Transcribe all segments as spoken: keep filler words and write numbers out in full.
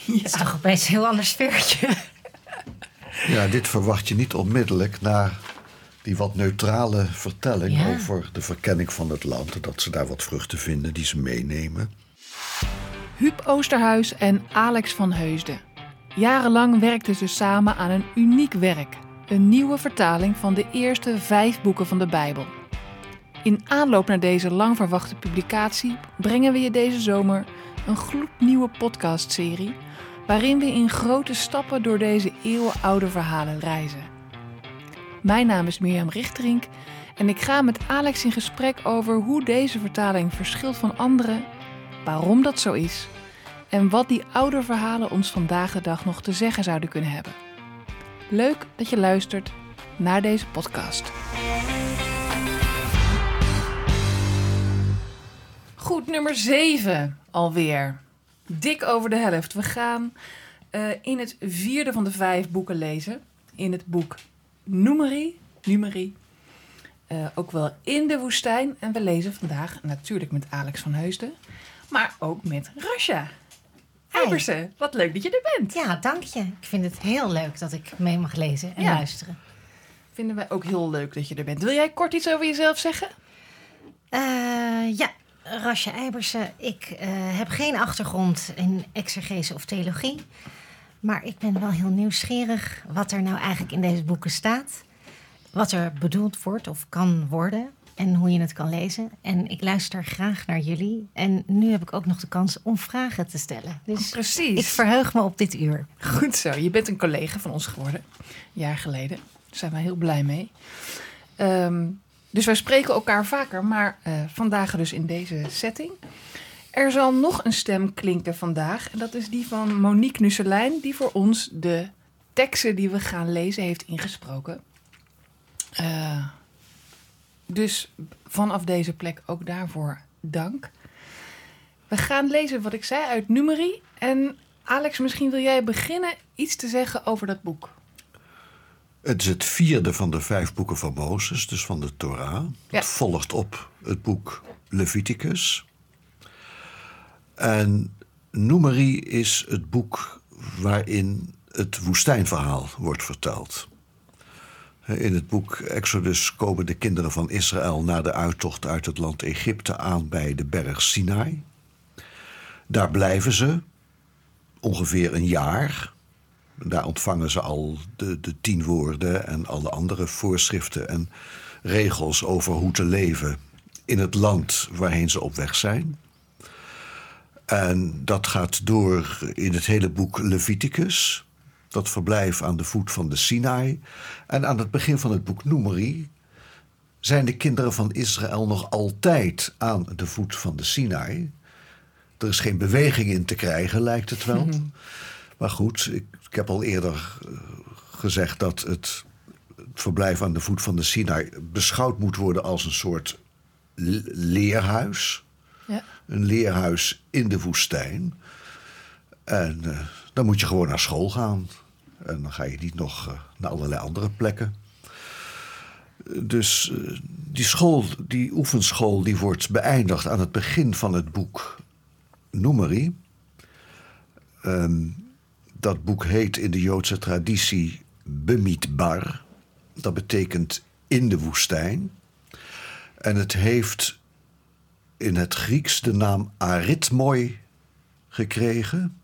Ja. Dat is toch opeens een heel ander sfeertje. Ja, dit verwacht je niet onmiddellijk na die wat neutrale vertelling ja. over de verkenning van het land. Dat ze daar wat vruchten vinden die ze meenemen. Huub Oosterhuis en Alex van Heusden. Jarenlang werkten ze samen aan een uniek werk. Een nieuwe vertaling van de eerste vijf boeken van de Bijbel. In aanloop naar deze lang verwachte publicatie brengen we je deze zomer een gloednieuwe podcastserie waarin we in grote stappen door deze eeuwenoude verhalen reizen. Mijn naam is Mirjam Richterink en ik ga met Alex in gesprek over hoe deze vertaling verschilt van andere, waarom dat zo is en wat die oude verhalen ons vandaag de dag nog te zeggen zouden kunnen hebben. Leuk dat je luistert naar deze podcast. Goed, nummer zeven alweer. Dik over de helft. We gaan uh, in het vierde van de vijf boeken lezen. In het boek Numeri. Numeri. Uh, ook wel in de woestijn. En we lezen vandaag natuurlijk met Alex van Heusden. Maar ook met Rasha Eibersen. Wat leuk dat je er bent. Ja, dank je. Ik vind het heel leuk dat ik mee mag lezen en ja. luisteren. Vinden wij ook heel leuk dat je er bent. Wil jij kort iets over jezelf zeggen? Uh, ja. Rasha Eibersen. Ik uh, heb geen achtergrond in exegese of theologie. Maar ik ben wel heel nieuwsgierig wat er nou eigenlijk in deze boeken staat. Wat er bedoeld wordt of kan worden. En hoe je het kan lezen. En ik luister graag naar jullie. En nu heb ik ook nog de kans om vragen te stellen. Dus precies. Ik verheug me op dit uur. Goed zo. Je bent een collega van ons geworden. Een jaar geleden. Daar zijn we heel blij mee. Um, Dus wij spreken elkaar vaker, maar uh, vandaag dus in deze setting. Er zal nog een stem klinken vandaag. En dat is die van Monique Nusselijn, die voor ons de teksten die we gaan lezen heeft ingesproken. Uh, dus vanaf deze plek ook daarvoor dank. We gaan lezen wat ik zei uit Numeri. En Alex, misschien wil jij beginnen iets te zeggen over dat boek. Het is het vierde van de vijf boeken van Mozes, dus van de Torah. Ja. Het volgt op het boek Leviticus. En Numeri is het boek waarin het woestijnverhaal wordt verteld. In het boek Exodus komen de kinderen van Israël na de uittocht uit het land Egypte aan bij de berg Sinai. Daar blijven ze ongeveer een jaar. Daar ontvangen ze al de, de tien woorden en alle andere voorschriften en regels over hoe te leven in het land waarheen ze op weg zijn. En dat gaat door in het hele boek Leviticus. Dat verblijf aan de voet van de Sinai. En aan het begin van het boek Numeri zijn de kinderen van Israël nog altijd aan de voet van de Sinai. Er is geen beweging in te krijgen, lijkt het wel. Mm-hmm. Maar goed, ik, ik heb al eerder uh, gezegd dat het, het verblijf aan de voet van de Sinai beschouwd moet worden als een soort le- leerhuis. Ja. Een leerhuis in de woestijn. En uh, dan moet je gewoon naar school gaan. En dan ga je niet nog uh, naar allerlei andere plekken. Dus uh, die school, die oefenschool, die wordt beëindigd aan het begin van het boek Numeri. Um, dat boek heet in de Joodse traditie Bemidbar. Dat betekent in de woestijn. En het heeft in het Grieks de naam arithmoi gekregen.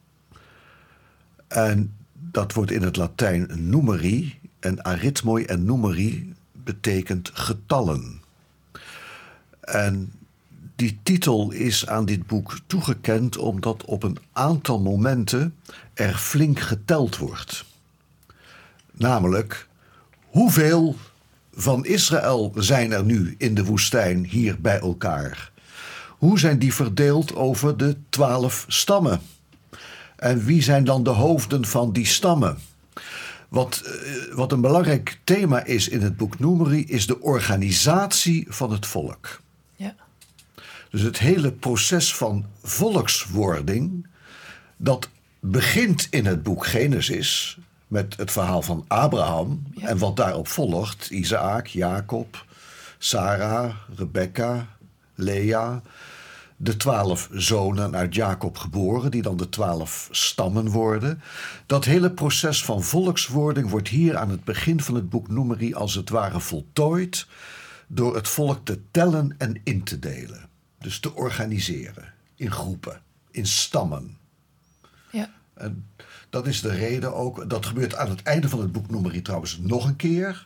En dat wordt in het Latijn numeri. En arithmoi en numeri betekent getallen. En die titel is aan dit boek toegekend omdat op een aantal momenten er flink geteld wordt. Namelijk, hoeveel van Israël zijn er nu in de woestijn hier bij elkaar? Hoe zijn die verdeeld over de twaalf stammen? En wie zijn dan de hoofden van die stammen? Wat, uh, wat een belangrijk thema is in het boek Numeri is de organisatie van het volk. Ja. Dus het hele proces van volkswording, dat begint in het boek Genesis met het verhaal van Abraham. Ja. En wat daarop volgt, Isaac, Jacob, Sarah, Rebecca, Lea, de twaalf zonen uit Jacob geboren, die dan de twaalf stammen worden. Dat hele proces van volkswording wordt hier aan het begin van het boek Numeri als het ware voltooid door het volk te tellen en in te delen. Dus te organiseren in groepen, in stammen. Ja. En dat is de reden ook. Dat gebeurt aan het einde van het boek Numeri trouwens nog een keer.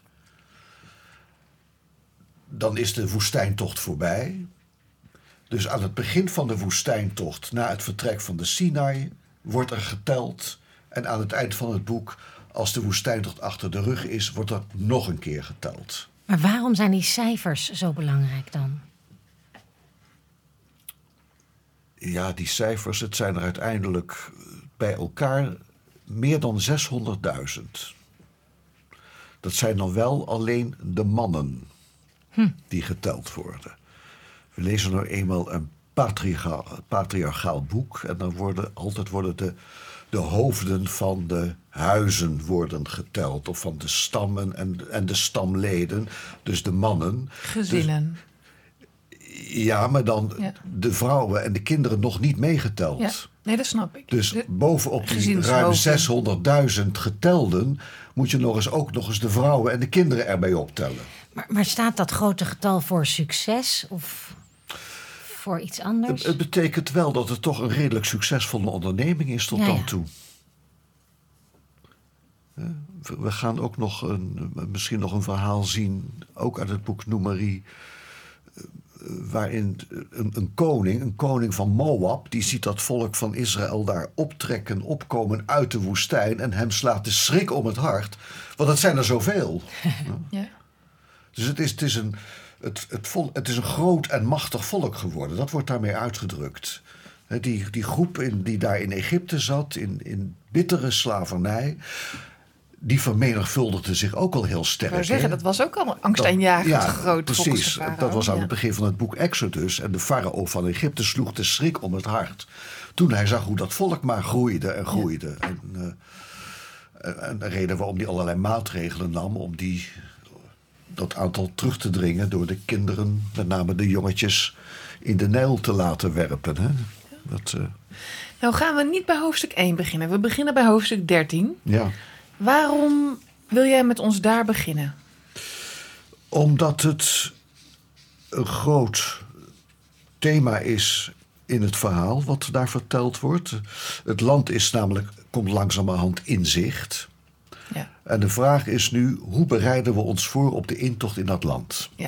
Dan is de woestijntocht voorbij. Dus aan het begin van de woestijntocht, na het vertrek van de Sinai, wordt er geteld. En aan het eind van het boek, als de woestijntocht achter de rug is, wordt er nog een keer geteld. Maar waarom zijn die cijfers zo belangrijk dan? Ja, die cijfers, het zijn er uiteindelijk bij elkaar meer dan zeshonderdduizend. Dat zijn dan wel alleen de mannen hm. die geteld worden. We lezen nou eenmaal een patriarchaal, patriarchaal boek. En dan worden altijd worden de, de hoofden van de huizen worden geteld. Of van de stammen en, en de stamleden. Dus de mannen. Gezinnen. Dus, ja, maar dan ja. de vrouwen en de kinderen nog niet meegeteld. Ja. Nee, dat snap ik. Dus de, bovenop die ruim zeshonderdduizend getelden moet je nog eens ook nog eens de vrouwen en de kinderen erbij optellen. Maar, maar staat dat grote getal voor succes of voor iets anders? Het, het betekent wel dat het toch een redelijk succesvolle onderneming is tot ja, dan ja. toe. We gaan ook nog een, misschien nog een verhaal zien, ook uit het boek Numeri, waarin een, een koning, een koning van Moab, die ziet dat volk van Israël daar optrekken, opkomen uit de woestijn en hem slaat de schrik om het hart, want het zijn er zoveel. Ja. Dus het is, het, is een, het, het, vol, het is een groot en machtig volk geworden. Dat wordt daarmee uitgedrukt. Die, die groep in, die daar in Egypte zat, in, in bittere slavernij, die vermenigvuldigde zich ook al heel sterk. Ik zou zeggen, dat was ook al angstaanjagend ja, groot. Precies, dat was aan ja. het begin van het boek Exodus. En de farao van Egypte sloeg de schrik om het hart toen hij zag hoe dat volk maar groeide en groeide. Ja. En, uh, en de reden waarom hij allerlei maatregelen nam om die, dat aantal terug te dringen door de kinderen, met name de jongetjes, in de Nijl te laten werpen. Hè? Dat, uh... Nou gaan we niet bij hoofdstuk één beginnen. We beginnen bij hoofdstuk dertien. Ja. Waarom wil jij met ons daar beginnen? Omdat het een groot thema is in het verhaal wat daar verteld wordt. Het land is namelijk, komt langzamerhand in zicht. Ja. En de vraag is nu, hoe bereiden we ons voor op de intocht in dat land? Ja.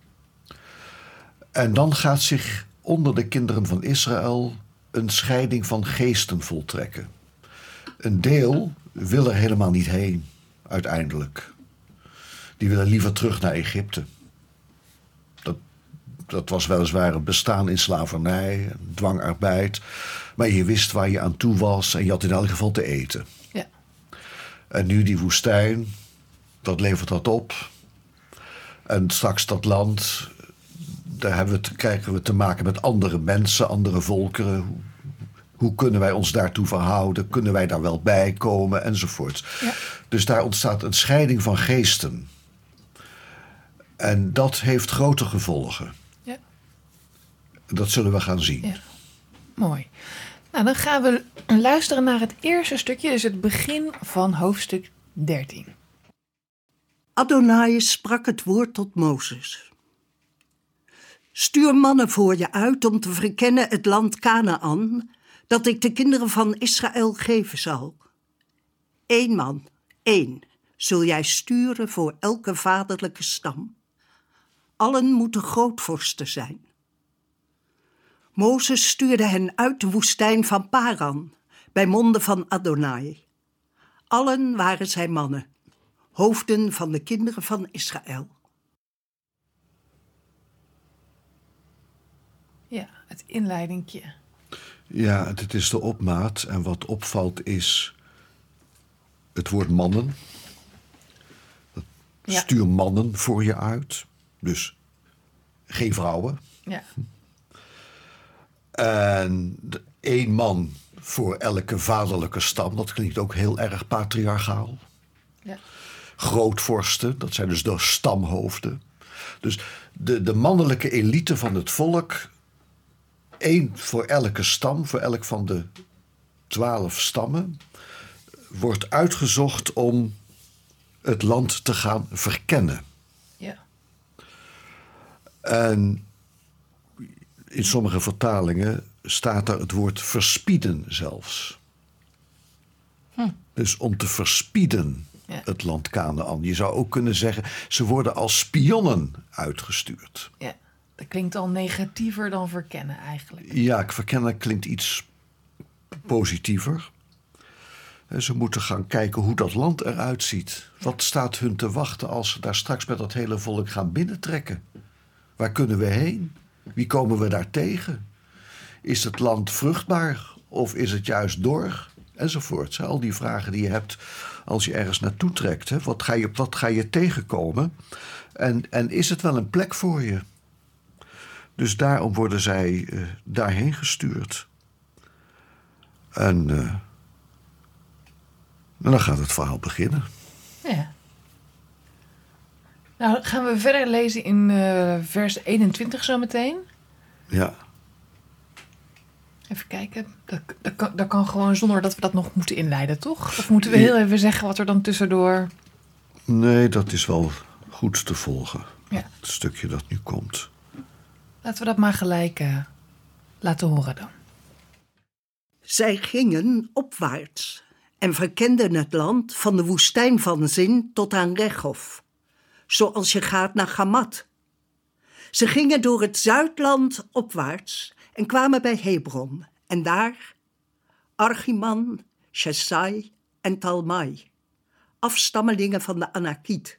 En dan gaat zich onder de kinderen van Israël een scheiding van geesten voltrekken. Een deel wil er helemaal niet heen, uiteindelijk. Die willen liever terug naar Egypte. Dat, dat was weliswaar een bestaan in slavernij, dwangarbeid. Maar je wist waar je aan toe was en je had in elk geval te eten. Ja. En nu die woestijn, dat levert dat op. En straks dat land, daar hebben we te, krijgen we te maken met andere mensen, andere volkeren. Hoe kunnen wij ons daartoe verhouden? Kunnen wij daar wel bij komen? Enzovoort. Ja. Dus daar ontstaat een scheiding van geesten. En dat heeft grote gevolgen. Ja. Dat zullen we gaan zien. Ja. Mooi. Nou, dan gaan we luisteren naar het eerste stukje. Dus het begin van hoofdstuk dertien. Adonai sprak het woord tot Mozes. Stuur mannen voor je uit om te verkennen het land Kanaan, dat ik de kinderen van Israël geven zal. Eén man, één, zul jij sturen voor elke vaderlijke stam. Allen moeten grootvorsten zijn. Mozes stuurde hen uit de woestijn van Paran, bij monden van Adonai. Allen waren zijn mannen, hoofden van de kinderen van Israël. Ja, het inleidingje. Ja, het is de opmaat. En wat opvalt is het woord mannen. Ja. Stuur mannen voor je uit. Dus geen vrouwen. Ja. En één man voor elke vaderlijke stam. Dat klinkt ook heel erg patriarchaal. Ja. Grootvorsten, dat zijn dus de stamhoofden. Dus de, de mannelijke elite van het volk één voor elke stam, voor elk van de twaalf stammen, wordt uitgezocht om het land te gaan verkennen. Ja. En in sommige vertalingen staat er het woord verspieden zelfs. Hm. Dus om te verspieden, ja, het land Kanaän. Je zou ook kunnen zeggen, ze worden als spionnen uitgestuurd. Ja, dat klinkt al negatiever dan verkennen eigenlijk. Ja, verkennen klinkt iets positiever. Ze moeten gaan kijken hoe dat land eruit ziet. Wat staat hun te wachten als ze daar straks met dat hele volk gaan binnentrekken? Waar kunnen we heen? Wie komen we daar tegen? Is het land vruchtbaar of is het juist dor? Enzovoort. Al die vragen die je hebt als je ergens naartoe trekt. Hè? Wat ga je, wat ga je tegenkomen? En, en is het wel een plek voor je? Dus daarom worden zij uh, daarheen gestuurd. En, uh, en dan gaat het verhaal beginnen. Ja. Nou, gaan we verder lezen in uh, vers eenentwintig zometeen. Ja. Even kijken. Dat, dat, kan, dat kan gewoon zonder dat we dat nog moeten inleiden, toch? Of moeten we heel even zeggen wat er dan tussendoor... Nee, dat is wel goed te volgen. Ja. Het stukje dat nu komt. Laten we dat maar gelijk uh, laten horen dan. Zij gingen opwaarts en verkenden het land van de woestijn van Zin tot aan Rechof, zoals je gaat naar Gamat. Ze gingen door het zuidland opwaarts en kwamen bij Hebron. En daar Archiman, Shesai en Talmai, afstammelingen van de Anakiet.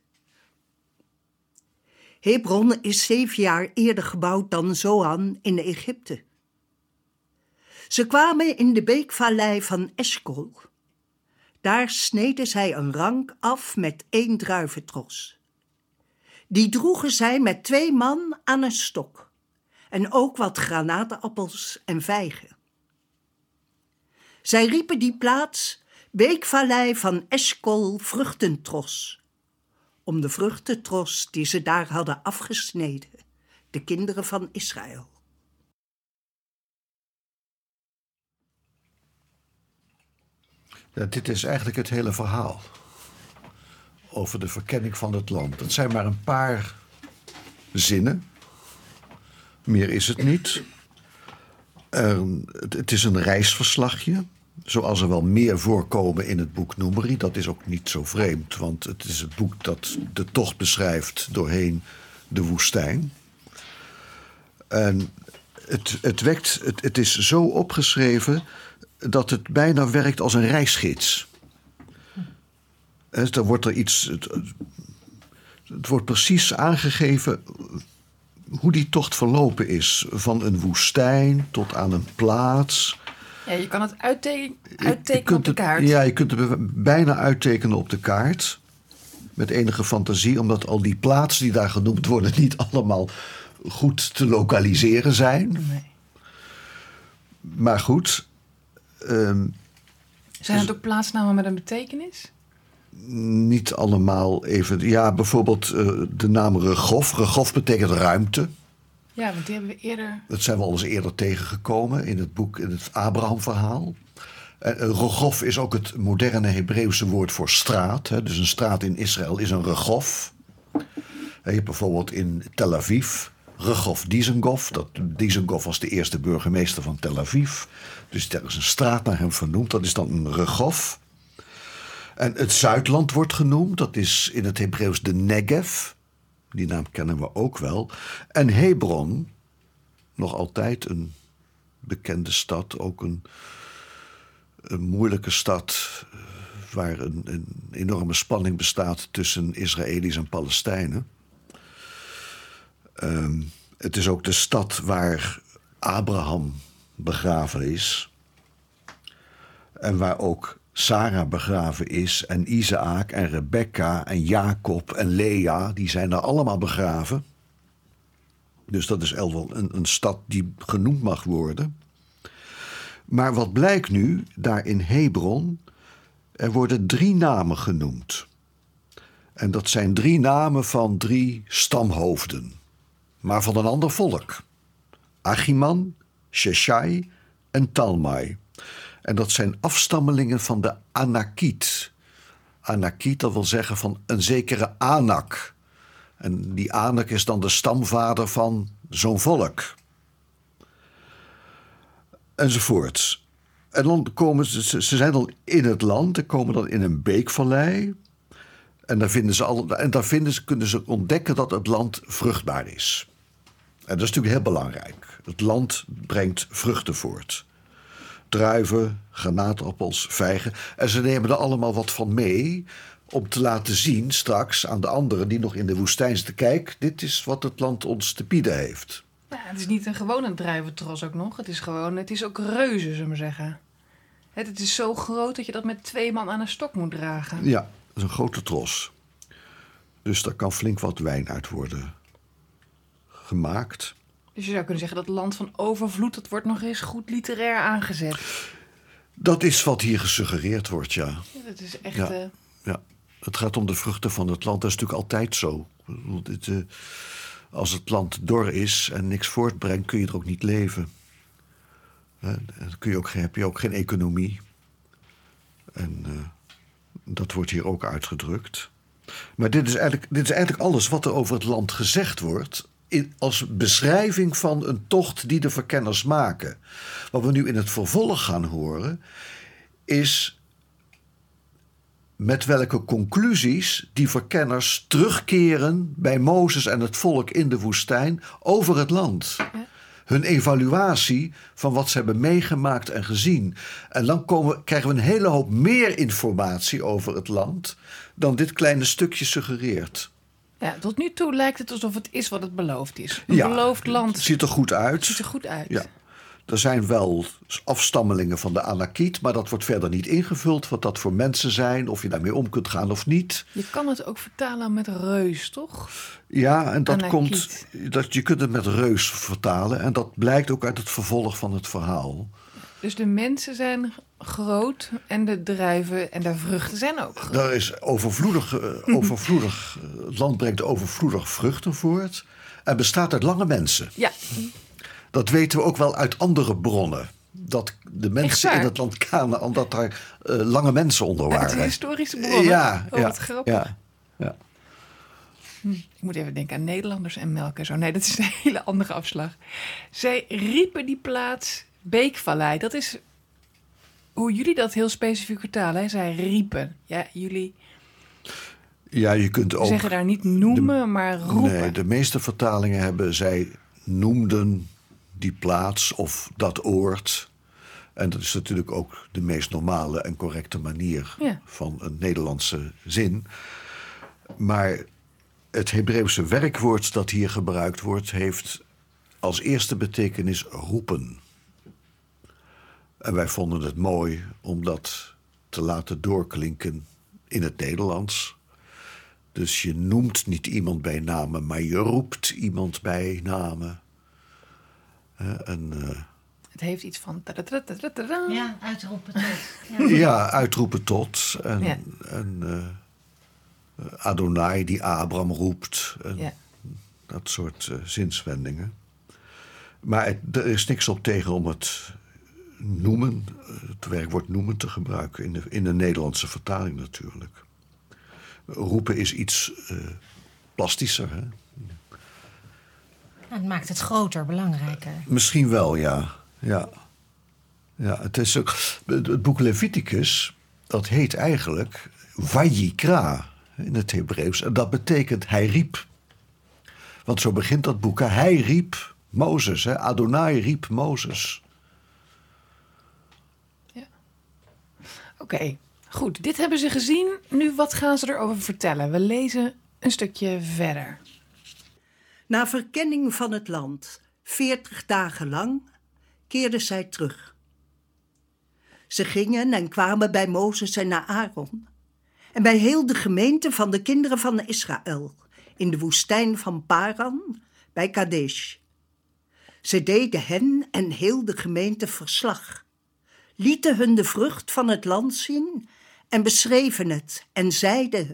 Hebron is zeven jaar eerder gebouwd dan Zoan in Egypte. Ze kwamen in de beekvallei van Eshkol. Daar sneden zij een rank af met één druiventros. Die droegen zij met twee man aan een stok, en ook wat granaatappels en vijgen. Zij riepen die plaats beekvallei van Eshkol vruchtentros, om de vruchtentros die ze daar hadden afgesneden, de kinderen van Israël. Ja, dit is eigenlijk het hele verhaal over de verkenning van het land. Het zijn maar een paar zinnen. Meer is het niet. Er, het, het is een reisverslagje, zoals er wel meer voorkomen in het boek Numeri. Dat is ook niet zo vreemd, want het is het boek dat de tocht beschrijft doorheen de woestijn. En het, het, wekt, het, het is zo opgeschreven dat het bijna werkt als een reisgids. Er wordt er iets. Het, het wordt precies aangegeven hoe die tocht verlopen is. Van een woestijn tot aan een plaats. Ja, je kan het uitteken, uittekenen op de het, kaart. Ja, je kunt het bijna uittekenen op de kaart. Met enige fantasie, omdat al die plaatsen die daar genoemd worden niet allemaal goed te lokaliseren zijn. Nee. Maar goed. Um, Zijn het ook plaatsnamen met een betekenis? Niet allemaal even. Ja, bijvoorbeeld uh, de naam Rechof. Rechof betekent ruimte. Ja, want die hebben we eerder... Dat zijn we al eens eerder tegengekomen in het boek, in het Abraham-verhaal. Uh, Rechof is ook het moderne Hebreeuwse woord voor straat. Hè. Dus een straat in Israël is een Rechof. Je hebt bijvoorbeeld in Tel Aviv Rechof Dizengoff. Dat, Dizengoff was de eerste burgemeester van Tel Aviv. Dus er is een straat naar hem vernoemd. Dat is dan een Rechof. En het Zuidland wordt genoemd. Dat is in het Hebreeuws de Negev. Die naam kennen we ook wel. En Hebron, nog altijd een bekende stad. Ook een, een moeilijke stad waar een, een enorme spanning bestaat tussen Israëli's en Palestijnen. Um, het is ook de stad waar Abraham begraven is. En waar ook Sarah begraven is. En Isaac en Rebekka en Jacob en Lea. Die zijn daar allemaal begraven. Dus dat is wel een, een stad die genoemd mag worden. Maar wat blijkt nu, daar in Hebron, er worden drie namen genoemd. En dat zijn drie namen van drie stamhoofden. Maar van een ander volk. Achiman, Sheshai en Talmai. En dat zijn afstammelingen van de Anakiet. Anakiet, dat wil zeggen van een zekere Anak. En die Anak is dan de stamvader van zo'n volk. Enzovoort. En dan komen ze, ze zijn dan in het land, en komen dan in een beekvallei. En daar, vinden ze al, en daar vinden ze, kunnen ze ontdekken dat het land vruchtbaar is. En dat is natuurlijk heel belangrijk. Het land brengt vruchten voort. Druiven, granaatappels, vijgen. En ze nemen er allemaal wat van mee om te laten zien straks aan de anderen die nog in de woestijn zitten. Kijk, dit is wat het land ons te bieden heeft. Ja, het is niet een gewone druiventros ook nog. Het is gewoon, het is ook reuze, zullen we maar zeggen. Het, het is zo groot dat je dat met twee man aan een stok moet dragen. Ja, dat is een grote tros. Dus daar kan flink wat wijn uit worden gemaakt. Dus je zou kunnen zeggen dat het land van overvloed, dat wordt nog eens goed literair aangezet. Dat is wat hier gesuggereerd wordt, ja. Ja, dat is echt... Ja. Uh... Ja, het gaat om de vruchten van het land. Dat is natuurlijk altijd zo. Het, uh, als het land dor is en niks voortbrengt, kun je er ook niet leven. Uh, dan kun je ook, heb je ook geen economie. En uh, dat wordt hier ook uitgedrukt. Maar dit is, eigenlijk, dit is eigenlijk alles wat er over het land gezegd wordt, in, als beschrijving van een tocht die de verkenners maken. Wat we nu in het vervolg gaan horen, is met welke conclusies die verkenners terugkeren bij Mozes en het volk in de woestijn over het land. Ja. Hun evaluatie van wat ze hebben meegemaakt en gezien. En dan komen, krijgen we een hele hoop meer informatie over het land dan dit kleine stukje suggereert. Ja, tot nu toe lijkt het alsof het is wat het beloofd is. Een ja, beloofd land. Het ziet er goed uit. Het ziet er goed uit. Ja. Er zijn wel afstammelingen van de Anakiet, maar dat wordt verder niet ingevuld. Wat dat voor mensen zijn, of je daarmee om kunt gaan of niet. Je kan het ook vertalen met reus, toch? Ja, en dat Anakiet. komt. Dat, je kunt het met reus vertalen. En dat blijkt ook uit het vervolg van het verhaal. Dus de mensen zijn groot en de druiven en de vruchten zijn ook groot. Er is overvloedig, uh, overvloedig uh, het land brengt overvloedig vruchten voort. En bestaat uit lange mensen. Ja. Dat weten we ook wel uit andere bronnen. Dat de mensen in het land Kanaan, dat daar uh, lange mensen onder waren. Uit historische bronnen? Ja. Oh, ja, wat grappig. Ja, ja. Hm, ik moet even denken aan Nederlanders en melk en zo. Nee, dat is een hele andere afslag. Zij riepen die plaats Beekvallei. Dat is hoe jullie dat heel specifiek vertalen. Hè? Zij riepen. Ja, jullie Ja, je kunt ook zeggen daar niet noemen, de, maar roepen. Nee, de meeste vertalingen hebben, zij noemden die plaats of dat oord. En dat is natuurlijk ook de meest normale en correcte manier ja. van een Nederlandse zin. Maar het Hebreeuwse werkwoord dat hier gebruikt wordt, heeft als eerste betekenis roepen. En wij vonden het mooi om dat te laten doorklinken in het Nederlands. Dus je noemt niet iemand bij namen, maar je roept iemand bij namen. Uh, en, uh, het heeft iets van... Ja, uitroepen tot. Ja, ja uitroepen tot. En, ja. en uh, Adonai die Abraham roept. En ja. Dat soort uh, zinswendingen. Maar het, er is niks op tegen om het noemen, het werkwoord noemen te gebruiken. In de, in de Nederlandse vertaling natuurlijk. Roepen is iets uh, plastischer, hè? Het maakt het groter, belangrijker. Misschien wel, ja. ja. ja het, is ook, het boek Leviticus, dat heet eigenlijk Vayikra in het Hebreeuws. En dat betekent hij riep. Want zo begint dat boek. Hij riep Mozes. Hè? Adonai riep Mozes. Ja. Oké, okay. Goed. Dit hebben ze gezien. Nu, wat gaan ze erover vertellen? We lezen een stukje verder. Na verkenning van het land, veertig dagen lang, keerden zij terug. Ze gingen en kwamen bij Mozes en Aaron en bij heel de gemeente van de kinderen van Israël in de woestijn van Paran bij Kadesh. Ze deden hen en heel de gemeente verslag, lieten hun de vrucht van het land zien en beschreven het en zeiden: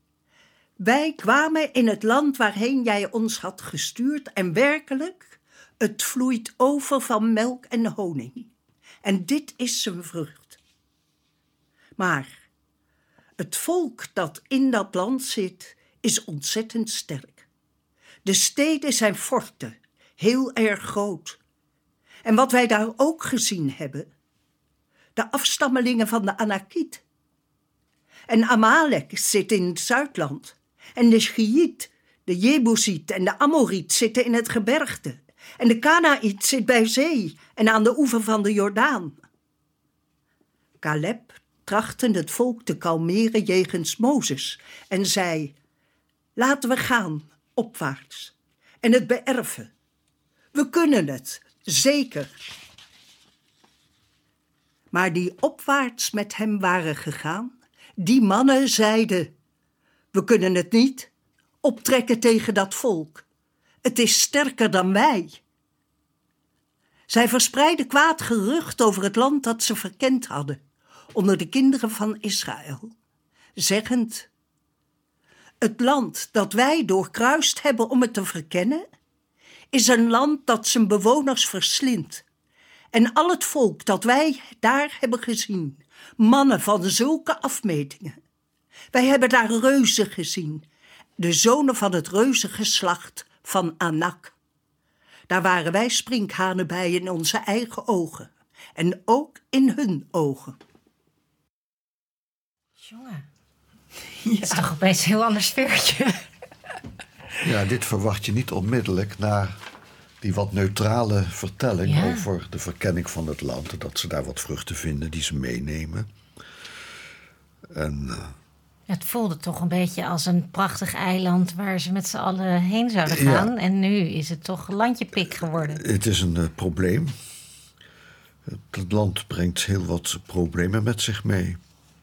wij kwamen in het land waarheen jij ons had gestuurd en werkelijk, Het vloeit over van melk en honing. En dit is zijn vrucht. Maar het volk dat in dat land zit, is ontzettend sterk. De steden zijn forten, heel erg groot. En wat wij daar ook gezien hebben, de afstammelingen van de Anakiet. En Amalek zit in het Zuidland. En de Schiït, de Jebusiet en de Amoriet zitten in het gebergte. En de Kanaït zit bij zee en aan de oever van de Jordaan. Caleb trachtte het volk te kalmeren jegens Mozes en zei: laten we gaan, opwaarts, en het beërven. We kunnen het, zeker. Maar die opwaarts met hem waren gegaan, die mannen zeiden: we kunnen het niet, optrekken tegen dat volk. Het is sterker dan wij. Zij verspreidden kwaad gerucht over het land dat ze verkend hadden, onder de kinderen van Israël, zeggend: het land dat wij doorkruist hebben om het te verkennen, is een land dat zijn bewoners verslindt. En al het volk dat wij daar hebben gezien, mannen van zulke afmetingen. Wij hebben daar reuzen gezien, de zonen van het reuzengeslacht van Anak. Daar waren wij sprinkhanen bij in onze eigen ogen en ook in hun ogen. Jongen, ja. Dat is toch opeens een heel ander sfeertje. Ja, dit verwacht je niet onmiddellijk na die wat neutrale vertelling Ja. over de verkenning van het land. Dat ze daar wat vruchten vinden die ze meenemen. En uh, Het voelde toch een beetje als een prachtig eiland waar ze met z'n allen heen zouden gaan. Ja. En nu is het toch landjepik geworden. het is een uh, probleem. Het land brengt heel wat problemen met zich mee.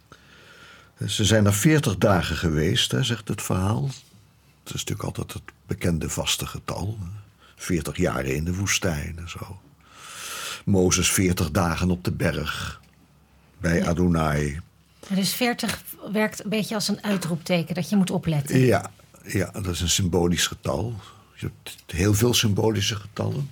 Ze zijn er veertig dagen geweest, hè, zegt het verhaal. Het is natuurlijk altijd het bekende vaste getal. veertig jaren in de woestijn en zo. Mozes veertig dagen op de berg bij Adonai. Dus veertig werkt een beetje als een uitroepteken dat je moet opletten. Ja, ja, dat is een symbolisch getal. Je hebt heel veel symbolische getallen.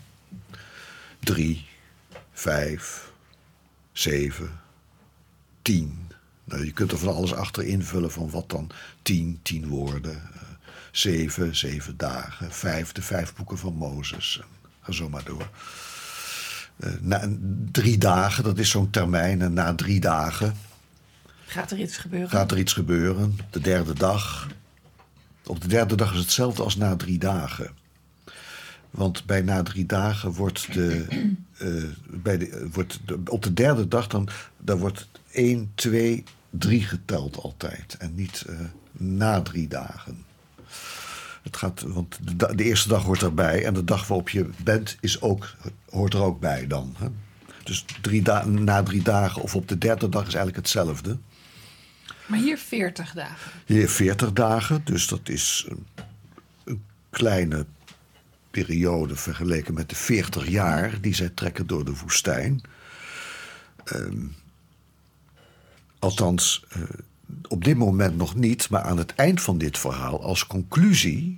Drie, vijf, zeven, tien. Nou, je kunt er van alles achter invullen van wat dan tien, tien woorden. Uh, zeven, zeven dagen. Vijf, de vijf boeken van Mozes. Ga zo maar door. Uh, na drie dagen, dat is zo'n termijn. En na drie dagen Gaat er iets gebeuren? gaat er iets gebeuren. Op de derde dag. Op de derde dag is hetzelfde als na drie dagen. Want bij na drie dagen wordt de... Uh, bij de, wordt de op de derde dag dan... dan wordt één, twee, drie geteld altijd. En niet uh, na drie dagen. Het gaat, want de, de eerste dag hoort erbij. En de dag waarop je bent is ook, hoort er ook bij dan. Hè? Dus drie da- na drie dagen of op de derde dag is eigenlijk hetzelfde. Maar hier veertig dagen. Hier veertig dagen, dus dat is een, een kleine periode vergeleken met de veertig jaar die zij trekken door de woestijn. Um, althans, uh, op dit moment nog niet, maar aan het eind van dit verhaal, als conclusie,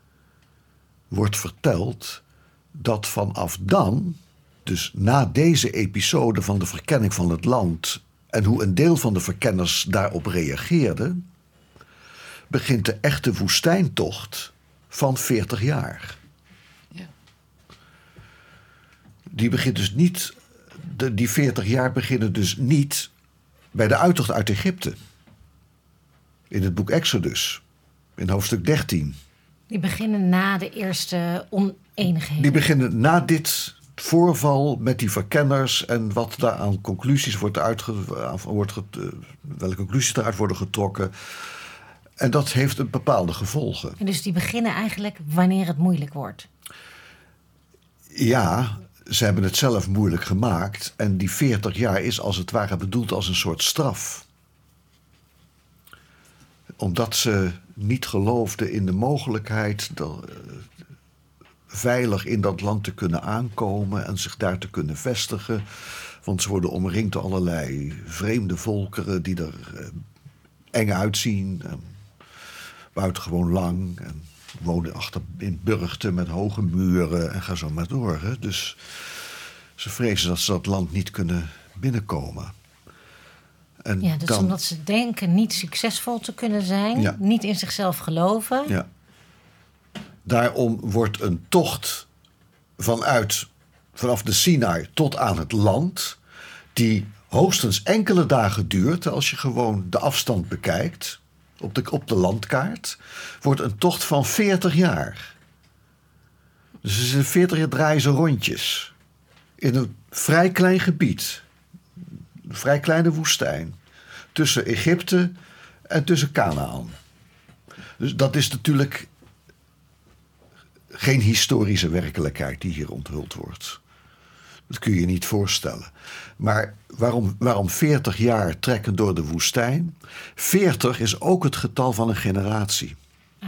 wordt verteld dat vanaf dan, dus na deze episode van de verkenning van het land en hoe een deel van de verkenners daarop reageerden, begint de echte woestijntocht van veertig jaar. Ja. Die begint dus niet, de, die veertig jaar beginnen dus niet bij de uittocht uit Egypte. In het boek Exodus, in hoofdstuk dertien. Die beginnen na de eerste oneenigheden. Die beginnen na dit voorval met die verkenners en wat daar aan conclusies wordt uitge, wordt get, welke conclusies eruit worden getrokken. En dat heeft een bepaalde gevolgen. En dus die beginnen eigenlijk wanneer het moeilijk wordt. Ja, ze hebben het zelf moeilijk gemaakt. En die veertig jaar is als het ware bedoeld als een soort straf. Omdat ze niet geloofden in de mogelijkheid dat, uh, veilig in dat land te kunnen aankomen en zich daar te kunnen vestigen. Want ze worden omringd door allerlei vreemde volkeren die er uh, eng uitzien. En buitengewoon lang. En wonen achter in burchten met hoge muren en ga zo maar door. Hè? Dus ze vrezen dat ze dat land niet kunnen binnenkomen. En Ja, dus dan, omdat ze denken niet succesvol te kunnen zijn, Ja. niet in zichzelf geloven. Ja. Daarom wordt een tocht vanuit, vanaf de Sinaï tot aan het land, die hoogstens enkele dagen duurt, als je gewoon de afstand bekijkt op de, op de landkaart, wordt een tocht van veertig jaar. Dus er zijn veertig jaar draaien ze rondjes in een vrij klein gebied, een vrij kleine woestijn, tussen Egypte en tussen Kanaan. Dus dat is natuurlijk geen historische werkelijkheid die hier onthuld wordt. Dat kun je je niet voorstellen. Maar waarom, waarom veertig jaar trekken door de woestijn? veertig is ook het getal van een generatie. Ah.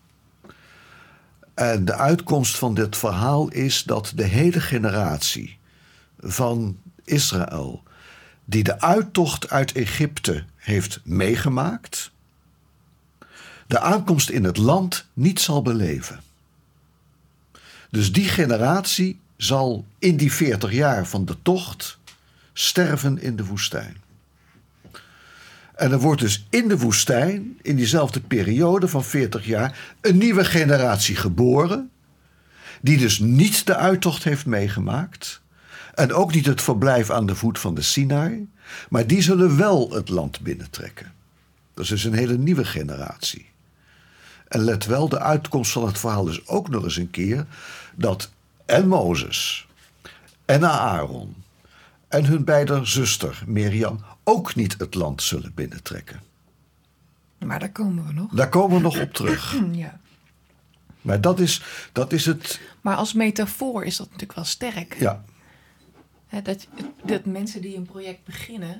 En de uitkomst van dit verhaal is dat de hele generatie van Israël, die de uittocht uit Egypte heeft meegemaakt, de aankomst in het land niet zal beleven. Dus die generatie zal in die veertig jaar van de tocht sterven in de woestijn. En er wordt dus in de woestijn, in diezelfde periode van veertig jaar, een nieuwe generatie geboren, die dus niet de uittocht heeft meegemaakt en ook niet het verblijf aan de voet van de Sinaï, maar die zullen wel het land binnentrekken. Dat is dus een hele nieuwe generatie. En let wel, de uitkomst van het verhaal is ook nog eens een keer dat en Mozes en Aaron en hun beide zuster Mirjam ook niet het land zullen binnentrekken. Maar daar komen we nog. Daar komen we nog op terug. Ja. Maar dat is, dat is het... Maar als metafoor is dat natuurlijk wel sterk. Ja, Hè, dat, dat mensen die een project beginnen,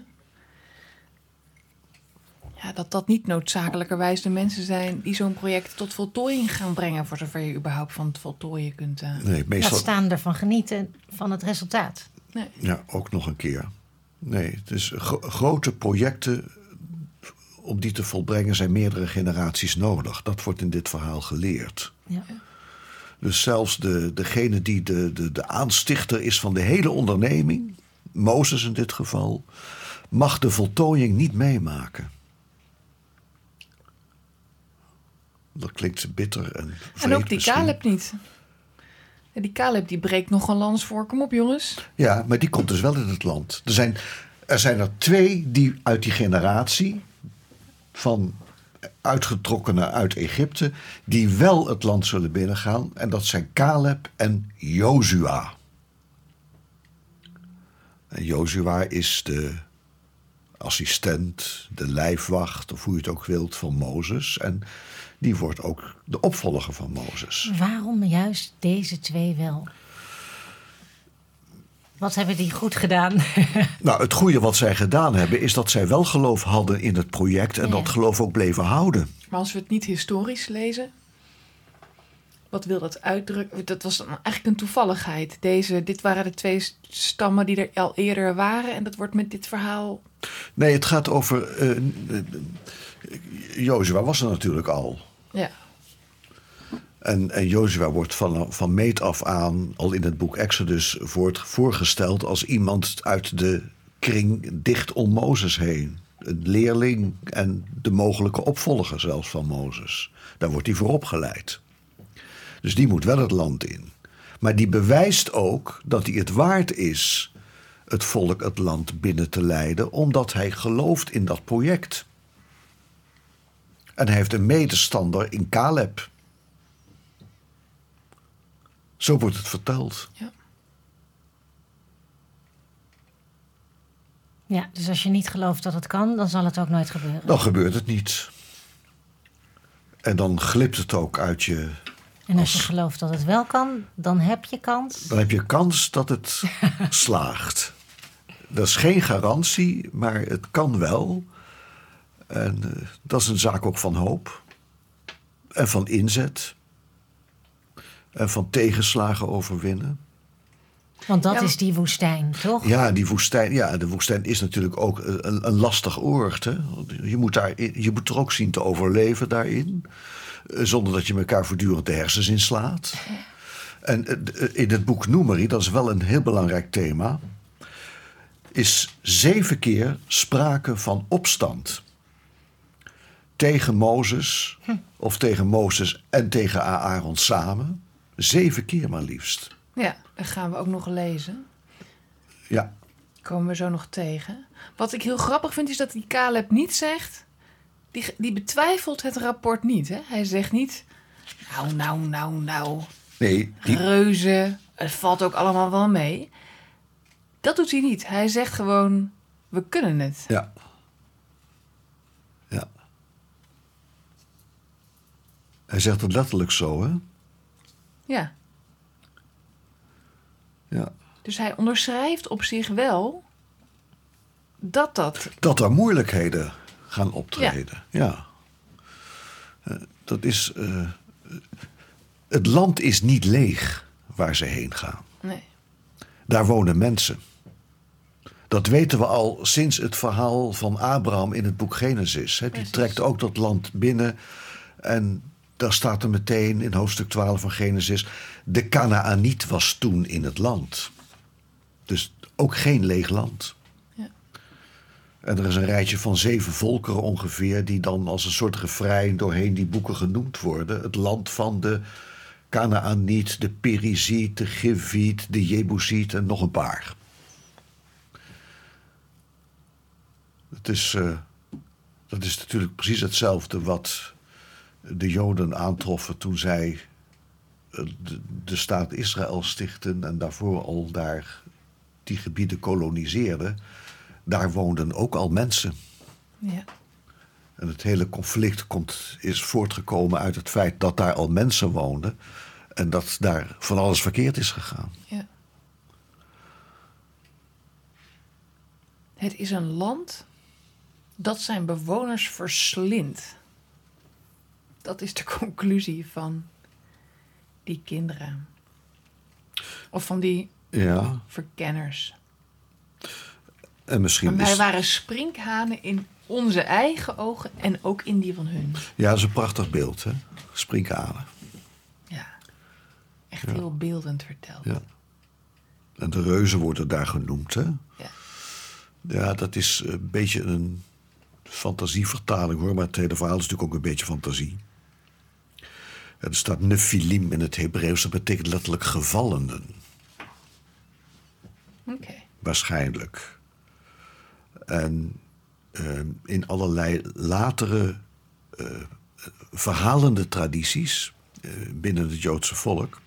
ja, dat dat niet noodzakelijkerwijs de mensen zijn die zo'n project tot voltooiing gaan brengen, voor zover je überhaupt van het voltooien kunt. Uh... nee, meestal... Laat staan ervan genieten van het resultaat. Nee. Ja, ook nog een keer. Nee, het is gro- grote projecten, om die te volbrengen zijn meerdere generaties nodig. Dat wordt in dit verhaal geleerd. Ja. Dus zelfs de, degene die de, de, de aanstichter is van de hele onderneming, Mozes in dit geval, mag de voltooiing niet meemaken. Dat klinkt bitter en vreed En ook die misschien. Caleb niet. En die Caleb die breekt nog een lans voor. Kom op, jongens. Ja, maar die komt dus wel in het land. Er zijn er, zijn er twee die uit die generatie van uitgetrokkenen uit Egypte, die wel het land zullen binnengaan. En dat zijn Caleb en Jozua. En Jozua is de assistent, de lijfwacht, of hoe je het ook wilt, van Mozes. En die wordt ook de opvolger van Mozes. Waarom juist deze twee wel? Wat hebben die goed gedaan? Nou, het goede wat zij gedaan hebben is dat zij wel geloof hadden in het project en Ja. dat geloof ook bleven houden. Maar als we het niet historisch lezen, wat wil dat uitdrukken? Dat was dan eigenlijk een toevalligheid. Deze, dit waren de twee stammen die er al eerder waren en dat wordt met dit verhaal... Nee, het gaat over... Uh, uh, Jozua was er natuurlijk al. Ja. En, en Jozua wordt van, van meet af aan, al in het boek Exodus, wordt voorgesteld als iemand uit de kring dicht om Mozes heen. Een leerling en de mogelijke opvolger zelfs van Mozes. Daar wordt hij voor opgeleid. Dus die moet wel het land in. Maar die bewijst ook dat hij het waard is het volk het land binnen te leiden, omdat hij gelooft in dat project. En hij heeft een medestander in Caleb. Zo wordt het verteld. Ja. Ja, dus als je niet gelooft dat het kan, dan zal het ook nooit gebeuren. Dan gebeurt het niet. En dan glipt het ook uit je... En als je als- gelooft dat het wel kan, dan heb je kans. Dan heb je kans dat het slaagt. Dat is geen garantie, maar het kan wel. En uh, dat is een zaak ook van hoop. En van inzet. En van tegenslagen overwinnen. Want dat Ja, is die woestijn, toch? Ja, die woestijn, ja, de woestijn is natuurlijk ook een, een lastig oord. Hè? Je, moet daar, je moet er ook zien te overleven daarin. uh, zonder dat je elkaar voortdurend de hersens inslaat. En uh, in het boek Numeri, dat is wel een heel belangrijk thema, is zeven keer sprake van opstand. Tegen Mozes, hm. of tegen Mozes en tegen Aaron samen. Zeven keer maar liefst. Ja, dat gaan we ook nog lezen. Ja. Komen we zo nog tegen. Wat ik heel grappig vind is dat die Caleb niet zegt... Die, die betwijfelt het rapport niet. Hè? Hij zegt niet... Nou, nou, nou, nou. Nee, die... Reuze. Het valt ook allemaal wel mee. Dat doet hij niet. Hij zegt gewoon... We kunnen het. Ja. Ja. Hij zegt het letterlijk zo, hè? Ja. Ja. Dus hij onderschrijft op zich wel... Dat dat... Dat er moeilijkheden gaan optreden. Ja. ja. Uh, dat is... Uh, het land is niet leeg waar ze heen gaan. Nee. Daar wonen mensen. Dat weten we al sinds het verhaal van Abraham in het boek Genesis. Hè. Die Precies. trekt ook dat land binnen. En daar staat er meteen in hoofdstuk twaalf van Genesis... de Kanaaniet was toen in het land. Dus ook geen leeg land. Ja. En er is een rijtje van zeven volkeren ongeveer... die dan als een soort refrein doorheen die boeken genoemd worden. Het land van de Kanaaniet, de Periziet, de Giviet, de Jebusiet en nog een paar. Het is, uh, dat is natuurlijk precies hetzelfde wat de Joden aantroffen toen zij uh, de, de staat Israël stichtten en daarvoor al daar die gebieden koloniseerden. Daar woonden ook al mensen. Ja. En het hele conflict komt, is voortgekomen uit het feit dat daar al mensen woonden en dat daar van alles verkeerd is gegaan. Ja. Het is een land dat zijn bewoners verslindt. Dat is de conclusie van die kinderen. Of van die Ja. verkenners. En misschien Maar wij is... waren sprinkhanen in onze eigen ogen en ook in die van hun. Ja, dat is een prachtig beeld, hè? Sprinkhanen. Ja, echt Ja. heel beeldend verteld. Ja. En de reuzen worden daar genoemd, hè? Ja. Ja, dat is een beetje een fantasievertaling, hoor. Maar het hele verhaal is natuurlijk ook een beetje fantasie. Er staat Nephilim in het Hebreeuws. Dat betekent letterlijk gevallenen. Oké. Okay. Waarschijnlijk. En uh, in allerlei latere uh, verhalende tradities uh, binnen het Joodse volk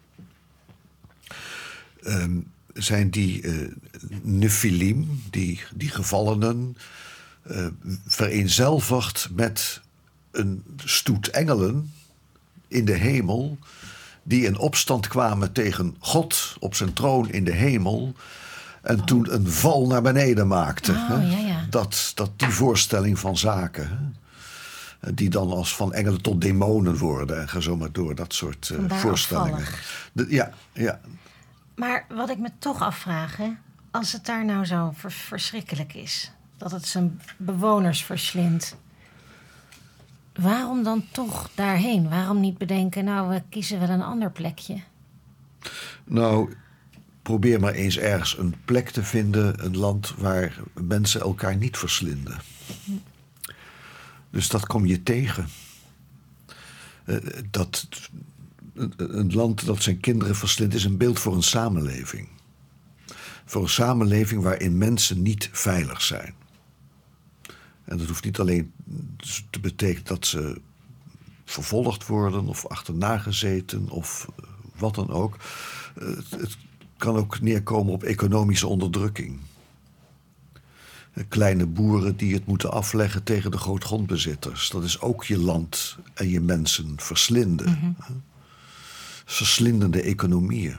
uh, zijn die uh, Nephilim, die, die gevallenen, uh, vereenzelvigd met een stoet engelen in de hemel die in opstand kwamen tegen God op zijn troon in de hemel. En oh. toen een val naar beneden maakte. Oh, hè? Ja, ja. Dat, dat die voorstelling van zaken. Hè? Die dan als van engelen tot demonen worden. En ga zo maar door. Dat soort uh, voorstellingen. De, ja, ja. Maar wat ik me toch afvraag, hè, als het daar nou zo vers- verschrikkelijk is, dat het zijn bewoners verslindt, waarom dan toch daarheen? Waarom niet bedenken, nou, we kiezen wel een ander plekje? Nou, probeer maar eens ergens een plek te vinden, een land waar mensen elkaar niet verslinden. Hm. Dus dat kom je tegen. Uh, dat een land dat zijn kinderen verslindt is een beeld voor een samenleving. Voor een samenleving waarin mensen niet veilig zijn. En dat hoeft niet alleen te betekenen dat ze vervolgd worden of achterna gezeten of wat dan ook. Het, het kan ook neerkomen op economische onderdrukking. Kleine boeren die het moeten afleggen tegen de grootgrondbezitters. Dat is ook je land en je mensen verslinden. Mm-hmm. Verslindende economieën.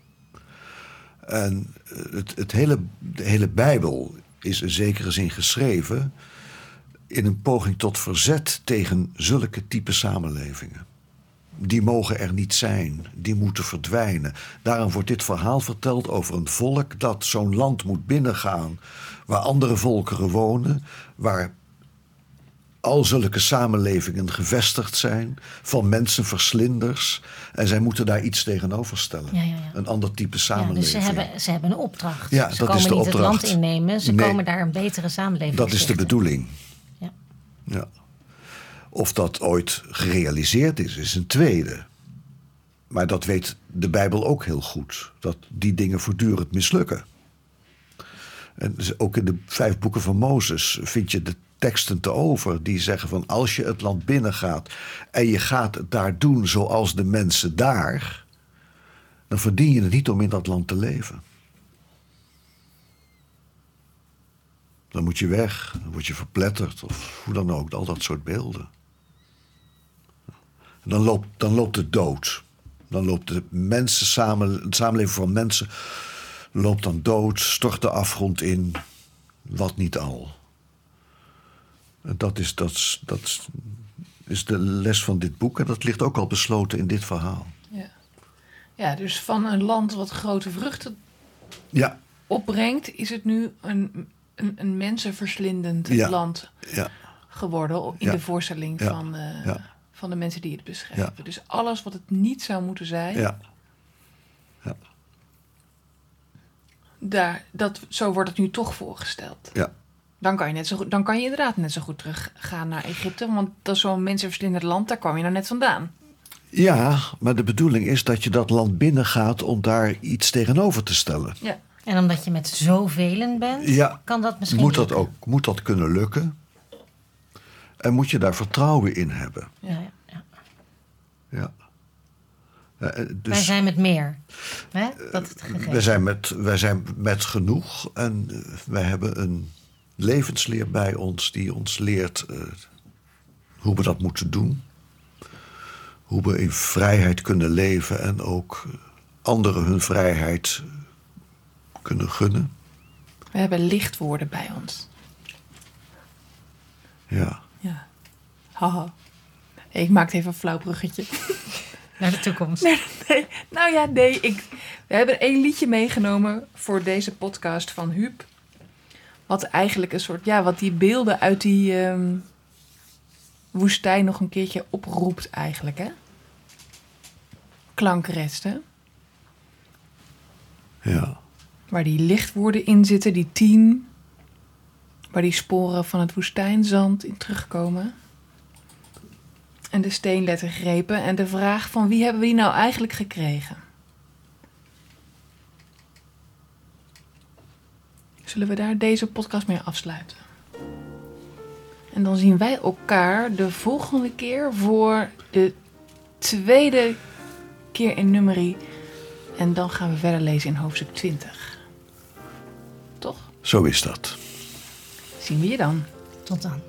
En het, het hele, de hele Bijbel is in zekere zin geschreven in een poging tot verzet tegen zulke type samenlevingen. Die mogen er niet zijn, die moeten verdwijnen. Daarom wordt dit verhaal verteld over een volk dat zo'n land moet binnengaan, waar andere volkeren wonen, waar al zulke samenlevingen gevestigd zijn, van mensenverslinders. En zij moeten daar iets tegenover stellen. Ja, ja, ja. Een ander type Ja, samenleving. dus ze hebben, ze hebben een opdracht. Ja, ze dat komen is de niet het opdracht. land innemen, ze Nee. komen daar een betere samenleving Dat is de stichten. bedoeling. Ja. Ja. Of dat ooit gerealiseerd is, is een tweede. Maar dat weet de Bijbel ook heel goed. Dat die dingen voortdurend mislukken. En dus ook in de vijf boeken van Mozes vind je de teksten te over. Die zeggen van als je het land binnengaat en je gaat het daar doen zoals de mensen daar. Dan verdien je het niet om in dat land te leven. Dan moet je weg, dan word je verpletterd of hoe dan ook. Al dat soort beelden. En dan loopt, dan loopt het dood. Dan loopt de mensen samen, het samenleven van mensen loopt dan dood, stort de afgrond in, wat niet al. En dat is, dat, is, dat is de les van dit boek en dat ligt ook al besloten in dit verhaal. Ja, ja, dus van een land wat grote vruchten Ja, opbrengt, is het nu een, een, een mensenverslindend Ja. land ja, geworden in Ja. de voorstelling Ja. van, uh, Ja. van de mensen die het beschrijven. Ja. Dus alles wat het niet zou moeten zijn, ja. ja, daar, dat, zo wordt het nu toch voorgesteld. ja. Dan kan, je net zo goed, dan kan je inderdaad net zo goed teruggaan naar Egypte, want dat is zo'n mensenverslindend land, daar kwam je nou net vandaan. Ja, maar de bedoeling is dat je dat land binnengaat om daar iets tegenover te stellen. Ja. En omdat je met zoveel bent, Ja, kan dat misschien Moet dat, lukken. ook, moet dat kunnen lukken? En moet je daar vertrouwen in hebben? Ja, ja, ja. Ja. Ja, eh, dus Wij zijn met meer. Hè? Dat is het gegeven. wij zijn met, wij zijn met genoeg en eh, wij hebben een levensleer bij ons die ons leert eh, hoe we dat moeten doen. Hoe we in vrijheid kunnen leven en ook anderen hun vrijheid kunnen gunnen. We hebben lichtwoorden bij ons. Ja. Ja. Haha. Ik maakte even een flauw bruggetje. Naar de toekomst. Nee, nee. Nou ja, nee. Ik, we hebben één liedje meegenomen voor deze podcast van Huub. Wat eigenlijk een soort, ja, wat die beelden uit die ehm, woestijn nog een keertje oproept eigenlijk, hè? Klankresten. Ja. Waar die lichtwoorden in zitten, die tien. Waar die sporen van het woestijnzand in terugkomen. En de steenlettergrepen. En de vraag van wie hebben we die nou eigenlijk gekregen? Zullen we daar deze podcast mee afsluiten? En dan zien wij elkaar de volgende keer voor de tweede keer in nummerie. En dan gaan we verder lezen in hoofdstuk twintig. Toch? Zo is dat. Zien we je dan. Tot dan.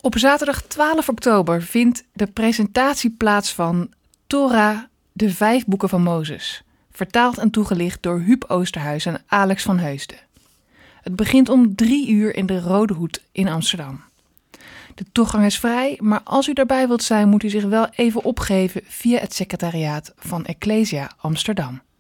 Op zaterdag twaalf oktober vindt de presentatie plaats van Torah, de vijf boeken van Mozes. Vertaald en toegelicht door Huub Oosterhuis en Alex van Heusden. Het begint om drie uur in de Rode Hoed in Amsterdam. De toegang is vrij, maar als u daarbij wilt zijn moet u zich wel even opgeven via het secretariaat van Ecclesia Amsterdam.